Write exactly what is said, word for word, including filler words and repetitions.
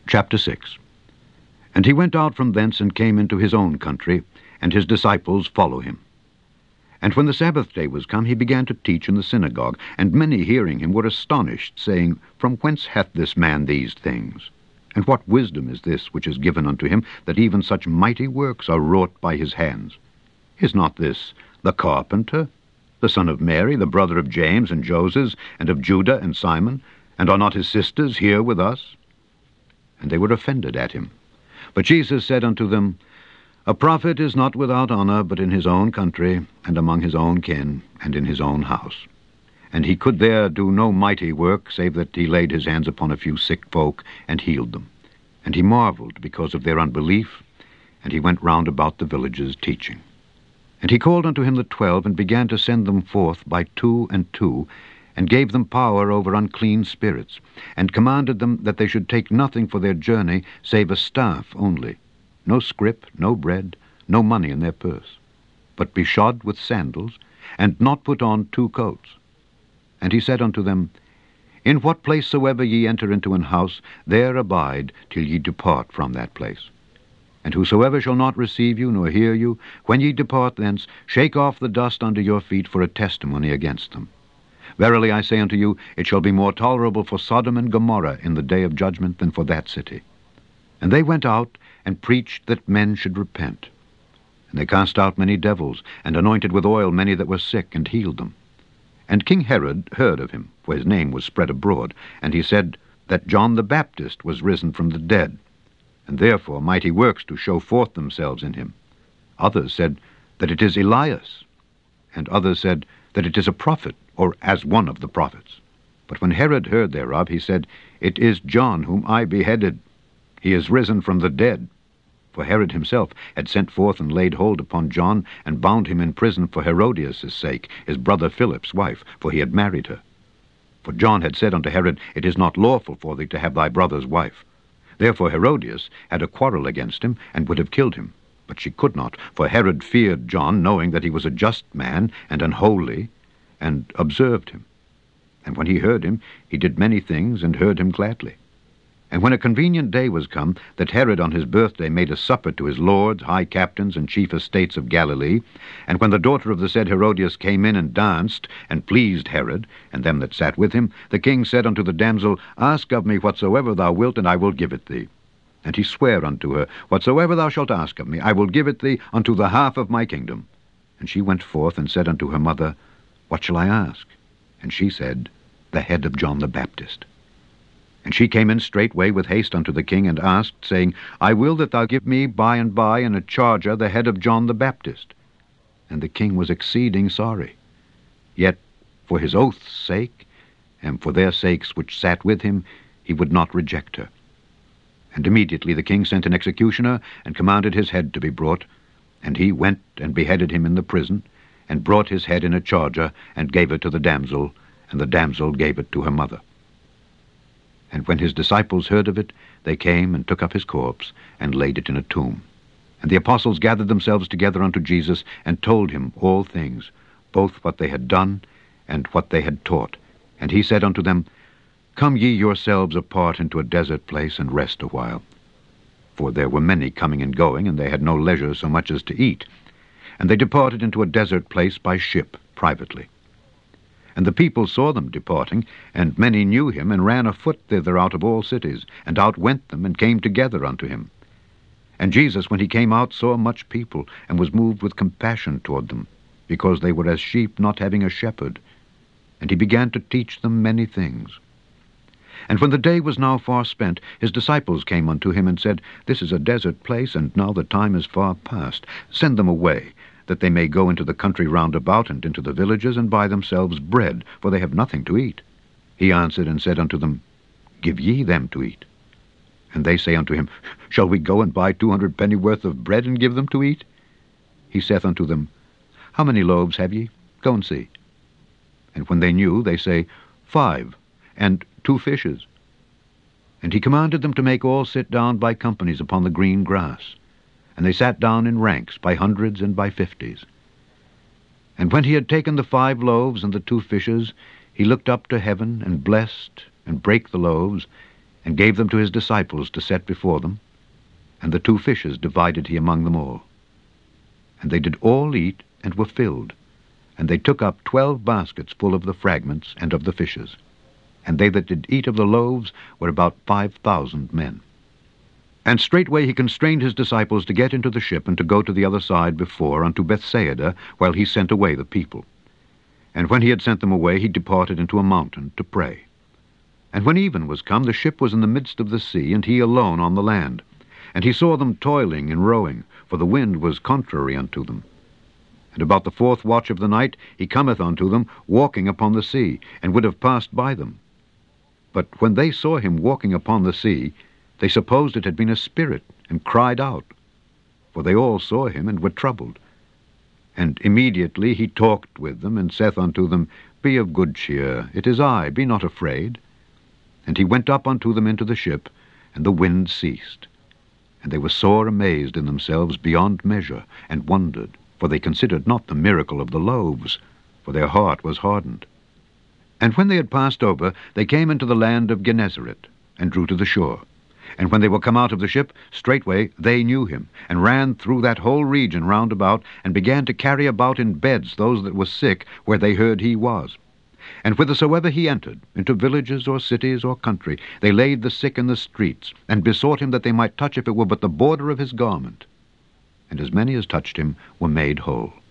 Chapter six. And he went out from thence and came into his own country, and his disciples follow him. And when the Sabbath day was come, he began to teach in the synagogue, and many hearing him were astonished, saying, From whence hath this man these things? And what wisdom is this which is given unto him, that even such mighty works are wrought by his hands? Is not this the carpenter, the son of Mary, the brother of James and Joses, and of Judah and Simon? And are not his sisters here with us? And they were offended at him. But Jesus said unto them, A prophet is not without honor, but in his own country, and among his own kin, and in his own house. And he could there do no mighty work, save that he laid his hands upon a few sick folk, and healed them. And he marveled because of their unbelief, and he went round about the villages teaching. And he called unto him the twelve, and began to send them forth by two and two, and gave them power over unclean spirits, and commanded them that they should take nothing for their journey, save a staff only, no scrip, no bread, no money in their purse, but be shod with sandals, and not put on two coats. And he said unto them, In what place soever ye enter into an house, there abide till ye depart from that place. And whosoever shall not receive you, nor hear you, when ye depart thence, shake off the dust under your feet for a testimony against them. Verily I say unto you, it shall be more tolerable for Sodom and Gomorrah in the day of judgment than for that city. And they went out, and preached that men should repent. And they cast out many devils, and anointed with oil many that were sick, and healed them. And King Herod heard of him, for his name was spread abroad, and he said that John the Baptist was risen from the dead, and therefore mighty works do show forth themselves in him. Others said that it is Elias, and others said that it is a prophet, or as one of the prophets. But when Herod heard thereof, he said, It is John whom I beheaded. He is risen from the dead. For Herod himself had sent forth and laid hold upon John, and bound him in prison for Herodias' sake, his brother Philip's wife, for he had married her. For John had said unto Herod, It is not lawful for thee to have thy brother's wife. Therefore Herodias had a quarrel against him, and would have killed him. But she could not, for Herod feared John, knowing that he was a just man, and an holy, and observed him. And when he heard him, he did many things, and heard him gladly. And when a convenient day was come, that Herod on his birthday made a supper to his lords, high captains, and chief estates of Galilee, and when the daughter of the said Herodias came in and danced, and pleased Herod, and them that sat with him, the king said unto the damsel, Ask of me whatsoever thou wilt, and I will give it thee. And he sware unto her, Whatsoever thou shalt ask of me, I will give it thee unto the half of my kingdom. And she went forth, and said unto her mother, What shall I ask? And she said, The head of John the Baptist. And she came in straightway with haste unto the king, and asked, saying, I will that thou give me by and by in a charger the head of John the Baptist. And the king was exceeding sorry. Yet for his oath's sake, and for their sakes which sat with him, he would not reject her. And immediately the king sent an executioner, and commanded his head to be brought. And he went and beheaded him in the prison, and brought his head in a charger, and gave it to the damsel, and the damsel gave it to her mother. And when his disciples heard of it, they came and took up his corpse, and laid it in a tomb. And the apostles gathered themselves together unto Jesus, and told him all things, both what they had done, and what they had taught. And he said unto them, Come ye yourselves apart into a desert place, and rest a while. For there were many coming and going, and they had no leisure so much as to eat. And they departed into a desert place by ship, privately. And the people saw them departing, and many knew him, and ran afoot thither out of all cities, and outwent them, and came together unto him. And Jesus, when he came out, saw much people, and was moved with compassion toward them, because they were as sheep not having a shepherd. And he began to teach them many things. And when the day was now far spent, his disciples came unto him, and said, This is a desert place, and now the time is far past. Send them away, that they may go into the country round about, and into the villages, and buy themselves bread, for they have nothing to eat. He answered and said unto them, Give ye them to eat. And they say unto him, Shall we go and buy two hundred pennyworth of bread, and give them to eat? He saith unto them, How many loaves have ye? Go and see. And when they knew, they say, Five, and two fishes. And he commanded them to make all sit down by companies upon the green grass. And they sat down in ranks, by hundreds and by fifties. And when he had taken the five loaves and the two fishes, he looked up to heaven, and blessed, and brake the loaves, and gave them to his disciples to set before them, and the two fishes divided he among them all. And they did all eat, and were filled, and they took up twelve baskets full of the fragments and of the fishes. And they that did eat of the loaves were about five thousand men. And straightway he constrained his disciples to get into the ship, and to go to the other side before, unto Bethsaida, while he sent away the people. And when he had sent them away, he departed into a mountain to pray. And when even was come, the ship was in the midst of the sea, and he alone on the land. And he saw them toiling and rowing, for the wind was contrary unto them. And about the fourth watch of the night he cometh unto them, walking upon the sea, and would have passed by them. But when they saw him walking upon the sea, they supposed it had been a spirit, and cried out. For they all saw him, and were troubled. And immediately he talked with them, and saith unto them, Be of good cheer, it is I, be not afraid. And he went up unto them into the ship, and the wind ceased. And they were sore amazed in themselves beyond measure, and wondered, for they considered not the miracle of the loaves, for their heart was hardened. And when they had passed over, they came into the land of Gennesaret, and drew to the shore. And when they were come out of the ship, straightway they knew him, and ran through that whole region round about, and began to carry about in beds those that were sick, where they heard he was. And whithersoever he entered, into villages or cities or country, they laid the sick in the streets, and besought him that they might touch, if it were but the border of his garment. And as many as touched him were made whole.